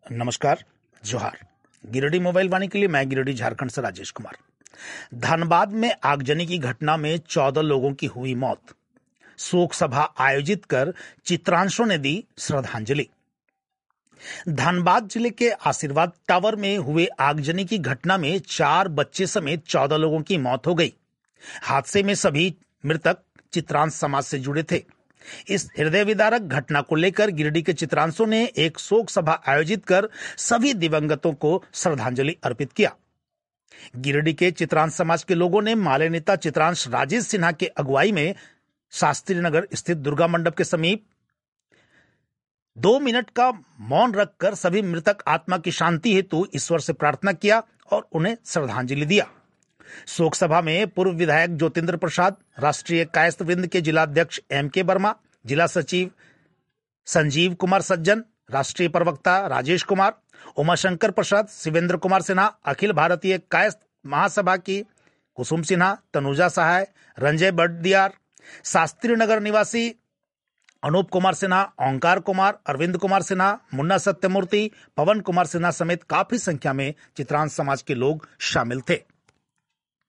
नमस्कार, जोहार। गिरिडीह मोबाइल वाणी के लिए मैं गिरिडीह झारखंड से राजेश कुमार। धनबाद में आगजनी की घटना में 14 लोगों की हुई मौत। शोक सभा आयोजित कर चित्रांशों ने दी श्रद्धांजलि। धनबाद जिले के आशीर्वाद टावर में हुए आगजनी की घटना में 4 बच्चे समेत 14 लोगों की मौत हो गई। हादसे में सभी मृतक चित्रांश समाज से जुड़े थे। इस हृदय विदारक घटना को लेकर गिरिडीह के चित्रांशों ने एक शोक सभा आयोजित कर सभी दिवंगतों को श्रद्धांजलि अर्पित किया। गिरिडीह के चित्रांश समाज के लोगों ने माले नेता चित्रांश राजेश सिन्हा के अगुवाई में शास्त्री नगर स्थित दुर्गा मंडप के समीप 2 मिनट का मौन रखकर सभी मृतक आत्मा की शांति हेतु ईश्वर से प्रार्थना किया और उन्हें श्रद्धांजलि दिया। शोक सभा में पूर्व विधायक ज्योतिंद्र प्रसाद, राष्ट्रीय कायस्थ वृंद के जिलाध्यक्ष M.K. वर्मा, जिला सचिव संजीव कुमार सज्जन, राष्ट्रीय प्रवक्ता राजेश कुमार, उमाशंकर प्रसाद, शिवेंद्र कुमार सिन्हा, अखिल भारतीय कायस्थ महासभा की कुसुम सिन्हा, तनुजा सहाय, रंजय बड़दियार, शास्त्री नगर निवासी अनूप कुमार सिन्हा, ओंकार कुमार, अरविंद कुमार सिन्हा, मुन्ना सत्यमूर्ति, पवन कुमार सिन्हा समेत काफी संख्या में चित्रांश समाज के लोग शामिल थे।